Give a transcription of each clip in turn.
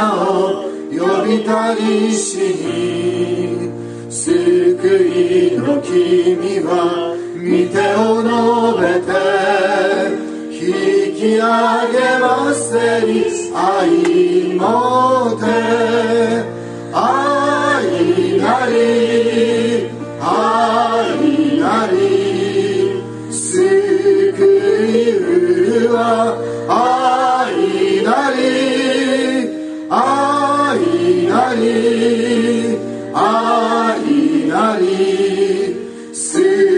名を呼びたりしに、救いの君は御手を述べて引き上げませに、愛もて愛なり愛なり、救いうるは愛なり愛なり愛なり、救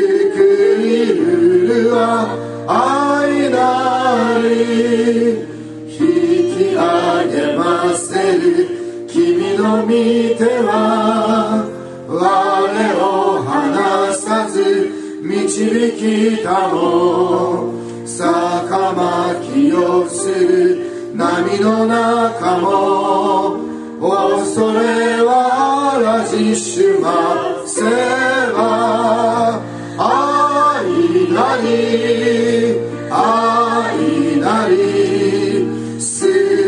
いうるは愛なり、引き上げませる君の御手は我を離さず導きたも、坂巻をする波の中も恐れはらじしませば、愛なり愛なり、救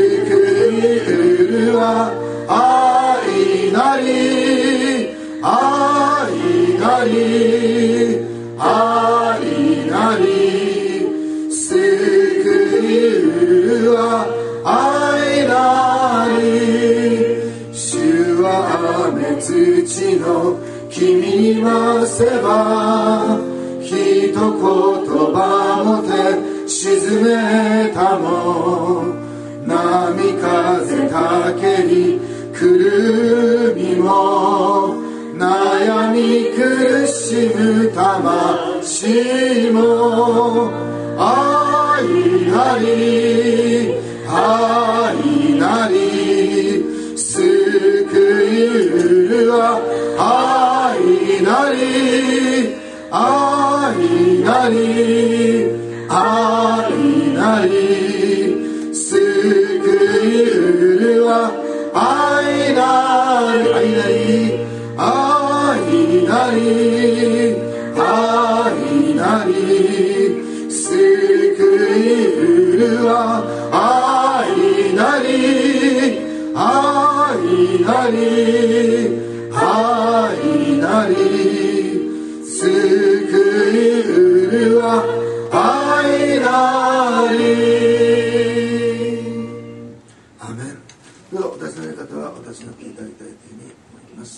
いうるは愛なり愛なり愛なり、救いうるは愛なり、主は雨土の君にませば、一言葉もて沈めたも、波風たけりくるみも、悩み苦しむ魂も、愛なり愛なり、救いうるは愛なり愛なり愛なり、救いうるは愛なり愛なり愛なり愛なり、救いうるは愛なり愛なり愛なり、救いうるは愛なり。アーメン。ではお尋ねの方は私の聞いてあげたいというふうに思います。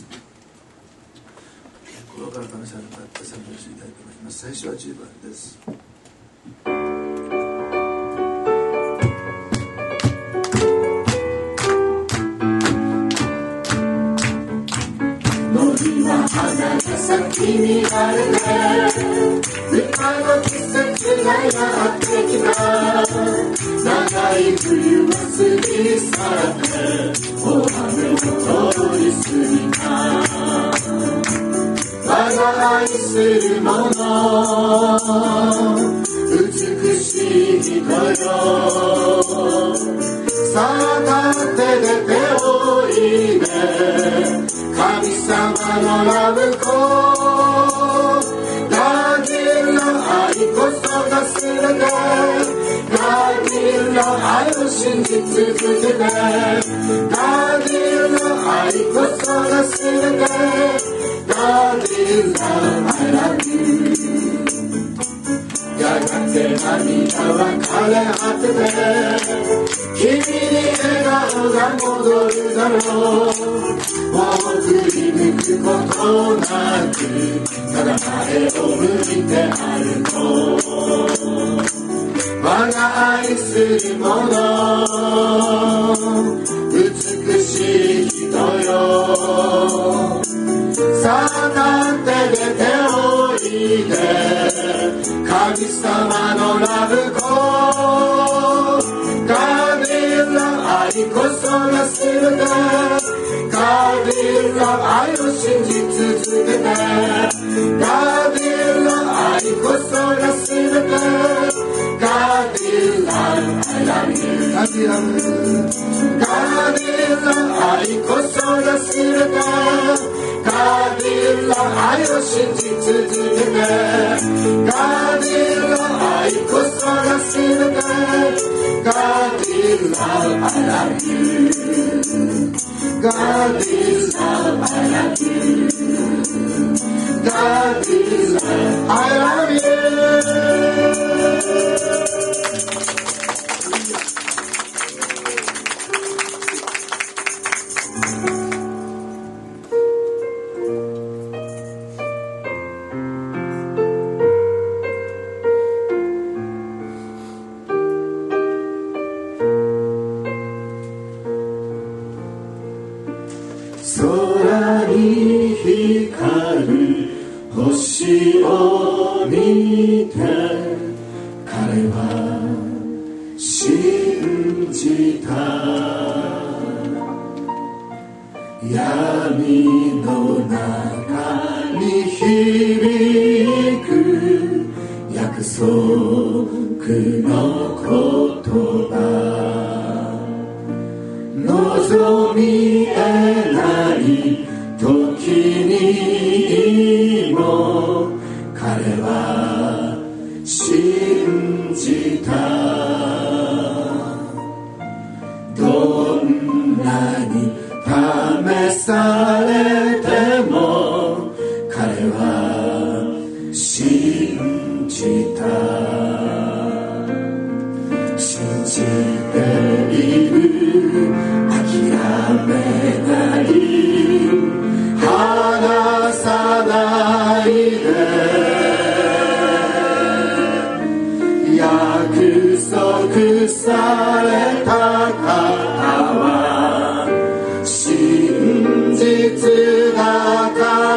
心から神様に向かって賛美をしていただきたいと思います。最初は10番です。森は花が咲き乱れて、歌の季節がやってきた。長い冬は過ぎ去って大雨を通り過ぎた。我が愛する者、美しい人よ、さあ立って出ておいで、神様のラブコダディの愛こそがすべて、ダディの愛を信じ続けて、ダディの愛こそがすべて、ダディのI love you。 やがて涙は枯れ果てて、君に笑顔が戻るだろう。もう振り向くことなく、ただ前を向いて歩こう。我が愛する者、美しい人よ、さあ立って出ておいで、神様のラブコガーディの愛こそがすべて、ガーディの愛を信じ続けて、ガーディの愛こそがすべて、ガーディのI love you。 ガーディの愛こそがすべて、ガーディの愛を信じ続けて、ガーディの愛こそがすべて、ガーディの love, I love you. God is love, I love you. God is love, I love you.空に光る星を見て彼は信じた。闇の中に響く約束の言葉、望みえない時にも彼は信じた。どんなに試されても彼は信じた。信じている、諦めない、離さないで。約束された方は真実だから、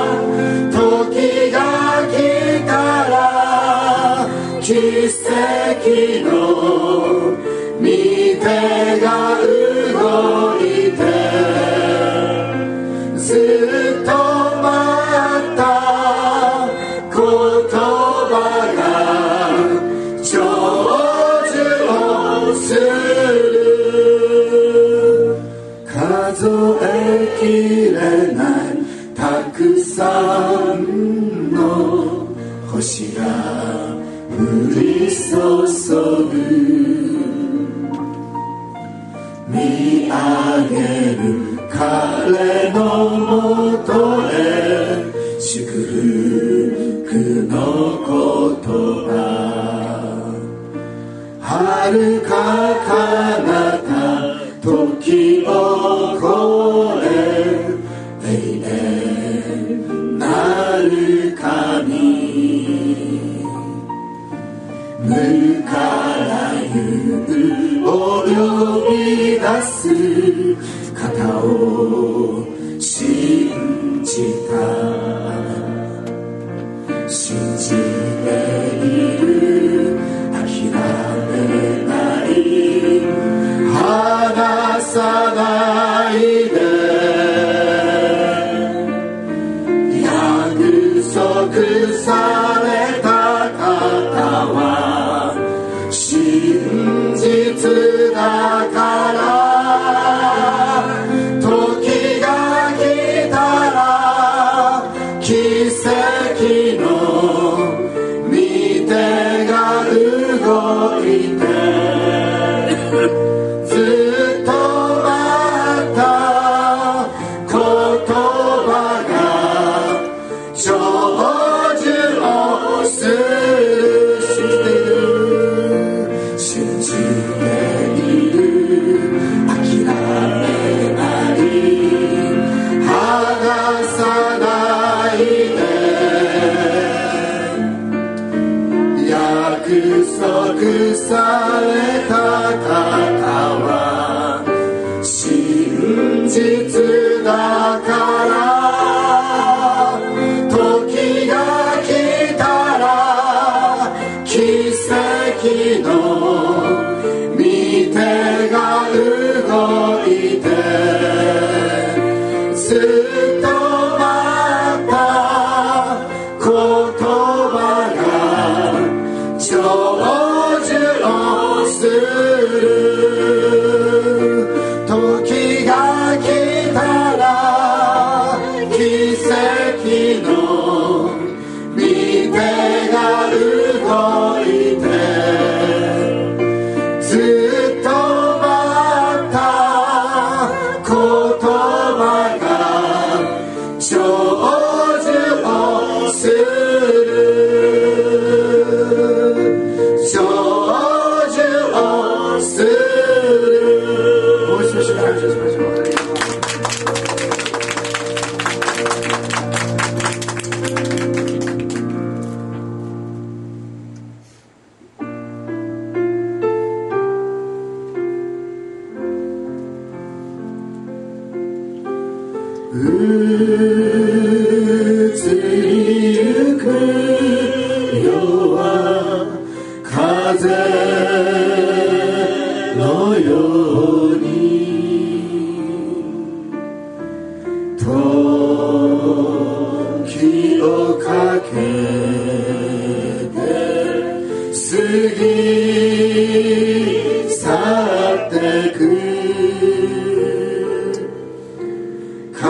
時が来たら奇跡の御手が動いて、ずっと待った言葉が成就をする。数えきれないたくさんの星が降り注ぐ。見上げる彼のもとへ祝福の言葉、遥か彼方時を超え永遠なる神、無から有を呼び出す方を信じた。信じている、諦めない、離さないで。約束された方は真実だから、時が来たら奇跡の御手が動いて、ずっと待った言葉が成就をする。信じている、諦めない、離さないで。約束された方は真実だから、時が来たら奇跡の御手が動いて、ずっと待った言葉が成就をする。時が来たら移りゆく世は風のように時をかけて過ぎ去ってく変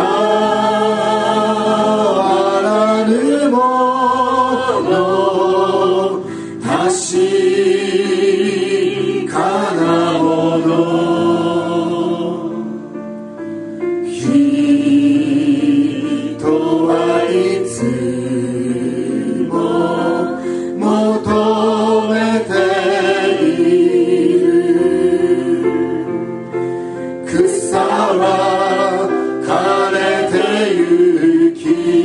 わらぬもの確かなもの人はいつも求めている草は枯れてゆき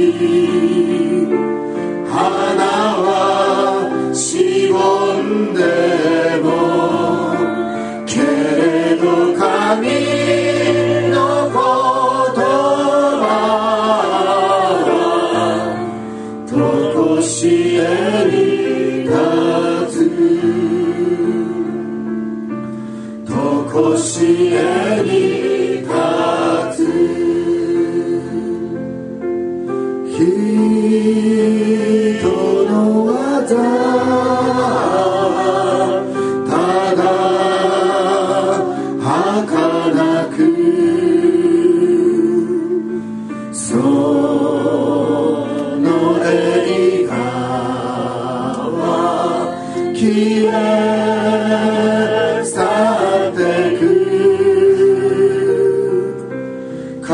花はしぼんでもけれど神の言葉はとこしえに立つとこしえに立つ人の技ただ儚くその栄華は消え去ってく変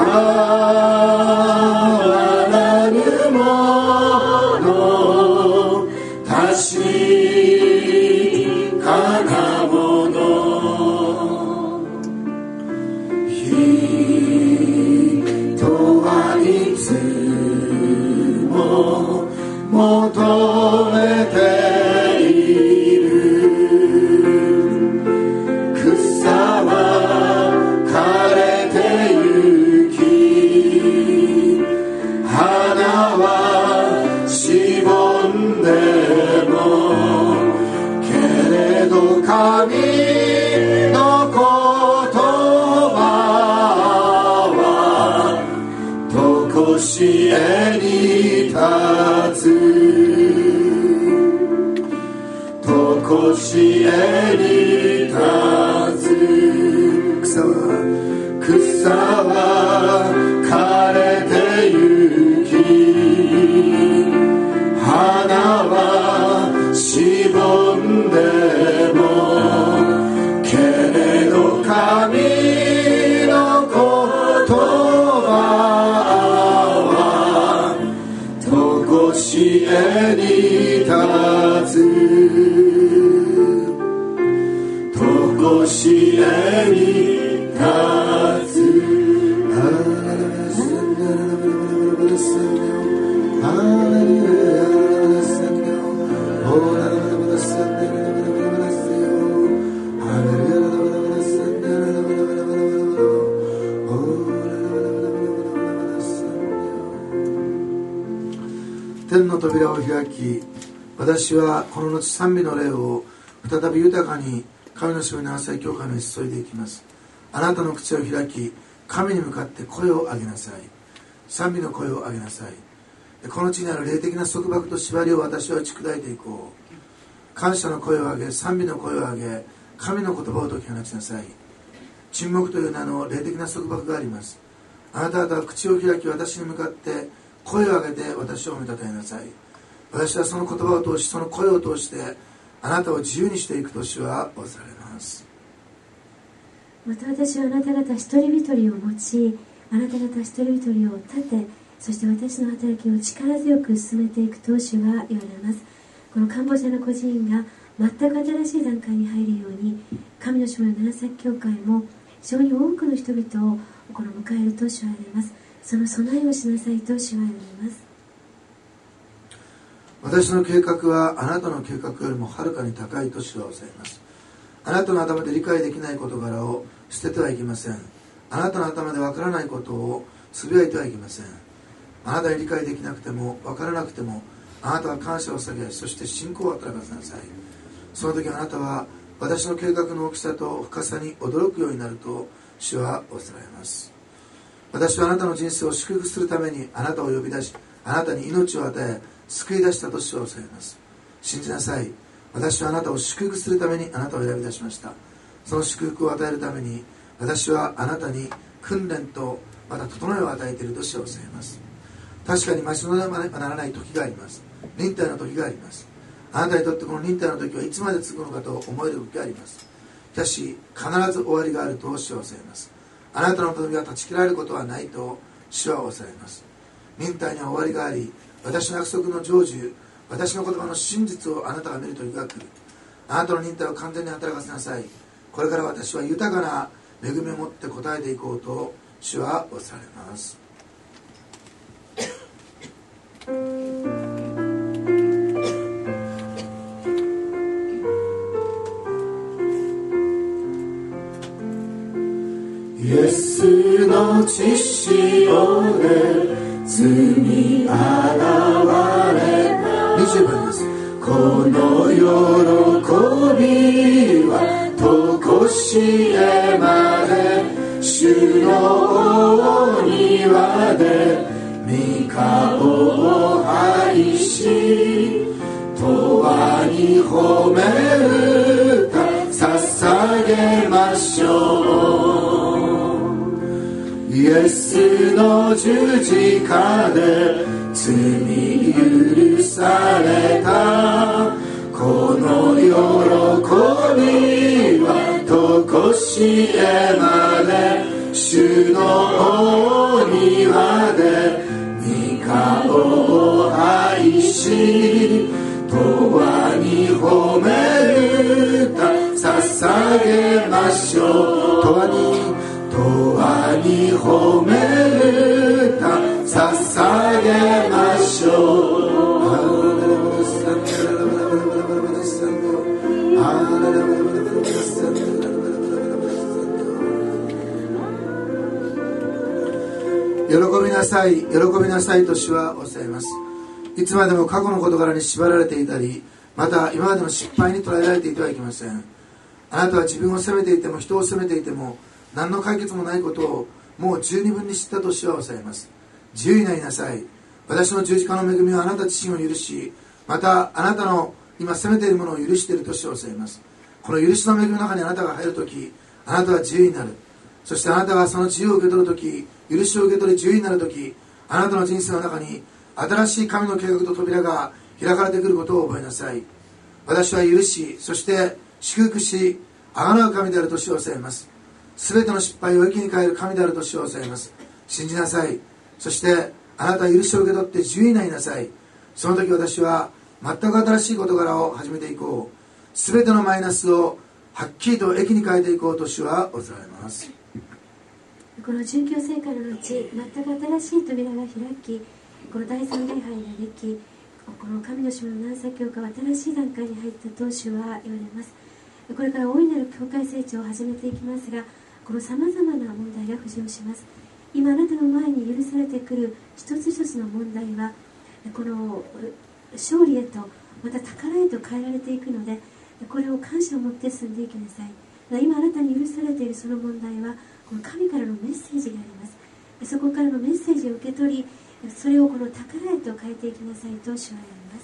わらぬもの確かなもの人はいつも求めている草は枯れてゆき花はしぼんでもけれど神の言葉はとこしえに立つとこしえに立つ草は枯れてゆき花はしぼんでもけれど神の言葉はとこしえに立つとこしえに立つ天の扉を開き、私はこの後賛美の霊を再び豊かに神の城に7歳教会に注いでいきます。あなたの口を開き、神に向かって声を上げなさい。賛美の声を上げなさい。この地にある霊的な束縛と縛りを私は打ち砕いていこう。感謝の声を上げ、賛美の声を上げ、神の言葉を解き放ちなさい。沈黙という名の霊的な束縛があります。あなた方は口を開き、私に向かって声を上げて私を褒めたたえなさい。私はその言葉を通し、その声を通してあなたを自由にしていくと主はおされます。 また私はあなた方一人一人を用い、あなた方一人一人を立て、そして私の働きを力強く進めていくと主は言われます。このカンボジアの孤児院が全く新しい段階に入るように、神の島の長崎教会も非常に多くの人々をこの迎えると主は言われます。その備えをしなさいと主は言われます。 私の計画はあなたの計画よりもはるかに高いと主はおさえます。あなたの頭で理解できない事柄を捨ててはいけません。あなたの頭でわからないことをつぶやいてはいけません。あなたに理解できなくても分からなくても、あなたは感謝を捧げ、そして信仰を働かせなさい。その時あなたは私の計画の大きさと深さに驚くようになると主はおっしゃられます。私はあなたの人生を祝福するためにあなたを呼び出し、あなたに命を与え救い出したと主はおっしゃられます。信じなさい。私はあなたを祝福するためにあなたを選び出しました。その祝福を与えるために私はあなたに訓練とまた整えを与えていると主はおっしゃいます。確かに待ち望まねばならない時があります。忍耐の時があります。あなたにとってこの忍耐の時はいつまで続くのかと思える時があります。しかし必ず終わりがあると主はおっしゃいます。あなたの望みは断ち切られることはないと主はおっしゃいます。忍耐には終わりがあり、私の約束の成就、私の言葉の真実をあなたが見る時が来る。あなたの忍耐を完全に働かせなさい。これから私は豊かな恵みを持って答えていこうと主はおっしゃられます。 イエスの血潮で罪あらわれた 20番です。 この喜びはとこしえまで主のお庭で御顔を拝し永に褒め歌捧げましょう。イエスの十字架で罪許されたこの喜びはとこしえまで主のお庭で御顔を愛し永に褒め歌捧げましょう。永に褒め歌捧げましょう。 喜びなさい、喜びなさいと主はおっしゃいます。いつまでも過去の事柄に縛られていたり、また今までの失敗に捉えられていてはいけません。あなたは自分を責めていても人を責めていても何の解決もないことをもう十二分に知ったと主はおっしゃいます。自由になりなさい。私の十字架の恵みはあなた自身を許し、またあなたの今責めているものを許していると主はおっしゃいます。この許しの恵みの中にあなたが入るとき、あなたは自由になる。そしてあなたがその自由を受け取るとき、許しを受け取り自由になるとき、あなたの人生の中に新しい神の計画と扉が開かれてくることを覚えなさい。私は許し、そして祝福し、贖う神であると主はおっしゃいます。すべての失敗を益に変える神であると主はおっしゃいます。信じなさい。そしてあなたは許しを受け取って自由になりなさい。その時私は全く新しい事柄を始めていこう。すべてのマイナスをはっきりと益に変えていこうと主はおっしゃられます。 この殉教聖歌の後、全く新しい扉が開き、この第三礼拝ができ、この神の島の南作教会は新しい段階に入ったと主は言われます。これから大いなる教会成長を始めていきますが、このさまざまな問題が浮上します。今あなたの前に許されてくる一つ一つの問題は、この勝利へとまた宝へと変えられていくので、これを感謝を持って進んでいきなさい。今あなたに許されているその問題はこの神からのメッセージがあります。そこからのメッセージを受け取り、それをこの宝へと変えていきなさいと主は言われます。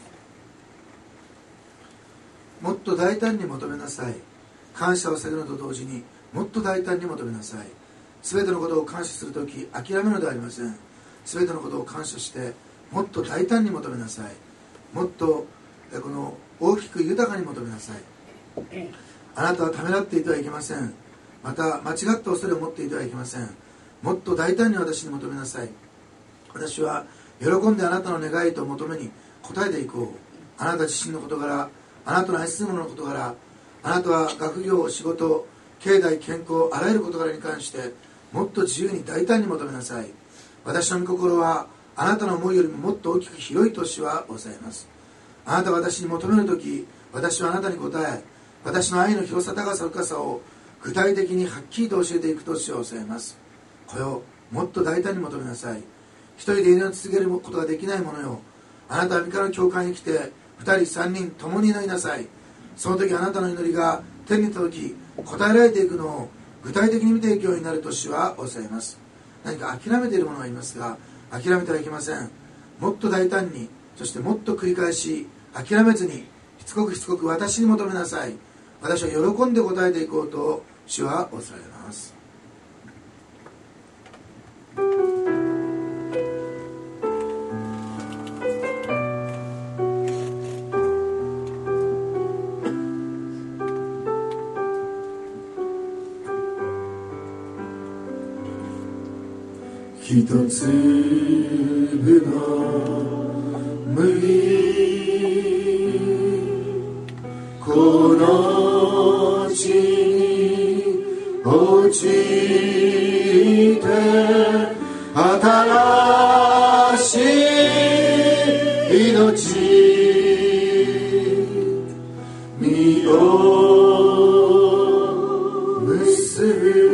もっと大胆に求めなさい。感謝をされるのと同時にもっと大胆に求めなさい。すべてのことを感謝するとき諦めるのではありません。すべてのことを感謝してもっと大胆に求めなさい。もっとこの大きく豊かに求めなさい。あなたはためらっていてはいけません。また間違った恐れを持っていてはいけません。もっと大胆に私に求めなさい。私は喜んであなたの願いと求めに応えていこう。あなた自身の事柄、あなたの愛する者の事柄、あなたは学業、仕事、経済、健康、あらゆる事柄に関してもっと自由に大胆に求めなさい。私の御心はあなたの思いよりももっと大きく広いと主はおっしゃいます。あなたが私に求めるとき、私はあなたに答え、私の愛の広さ、高さ、深さを具体的にはっきりと教えていくと主はおっしゃいます。こよ、 もっと大胆に求めなさい。一人で祈り続けることができないものよ、あなたは御子の教会に来て2人3人共に祈りなさい。その時あなたの祈りが天に届き答えられていくのを具体的に見ていくようになると主はおっしゃいます。何か諦めているものがいますが、諦めてはいけません。もっと大胆に、そしてもっと繰り返し諦めずに、しつこく私に求めなさい。私は喜んで答えていこうと主はおっしゃいます。 一粒の麦、この地に落ちて新しい命、実を結ぶ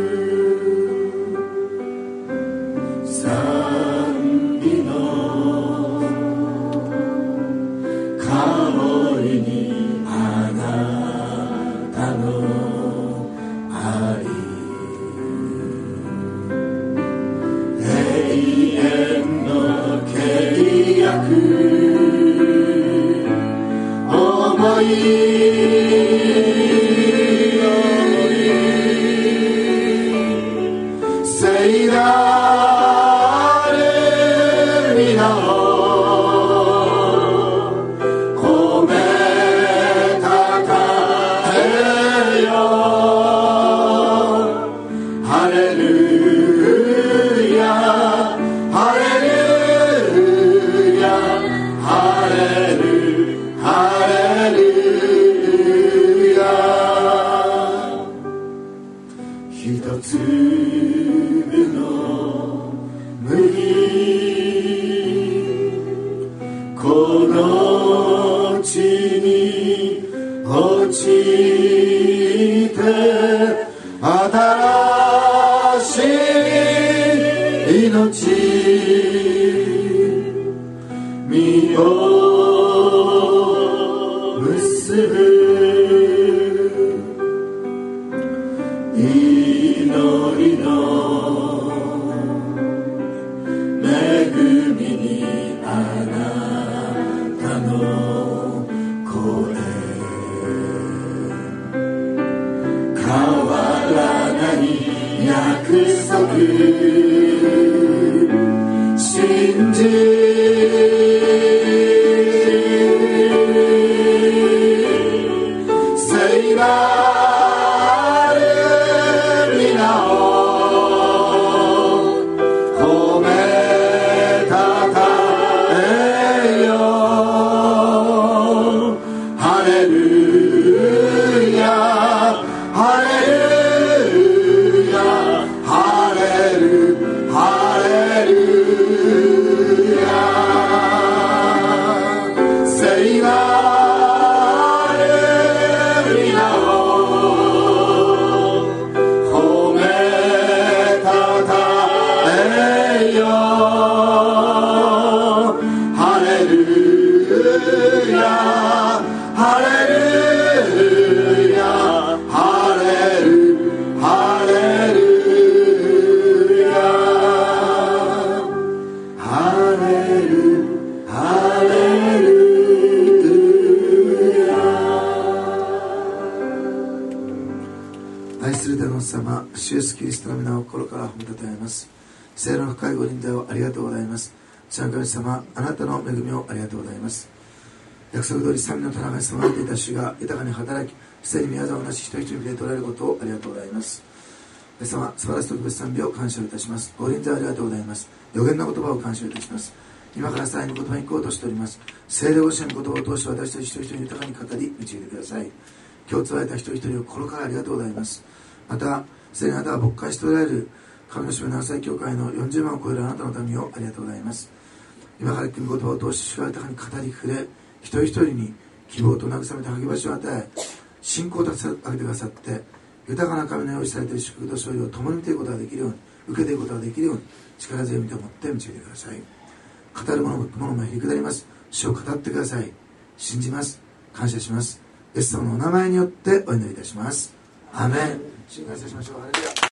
神様、あなたの恵みをありがとうございます。約束通り神の棚が備えていた主が豊かに働き、すでに宮沢をなし一人一人で取られることをありがとうございます。神様、素晴らしい特別賛美を感謝いたします。ご臨在ありがとうございます。予言の言葉を感謝いたします。今からさらに言葉に行こうとしております。聖霊ご自身の言葉を通して私たち一人一人に豊かに語り導いてください。今日伝えた一人一人を心からありがとうございます。また、すでにあなたが牧会しておられる神の島7歳教会の40万を超えるあなたの民をありがとうございます。今から言って御言葉を通して主が豊かに語り触れ、一人一人に希望と慰めて励ましを与え、信仰を立て上げてくださって、 豊かな神の用意されている祝福と勝利を共に見ていることができるように、受けていることができるように、力強い見てを持って導いてください。語る者もへりくだります。主を語ってください。信じます。感謝します。イエス様のお名前によってお祈りいたします。アーメン。信頼いたしましょう。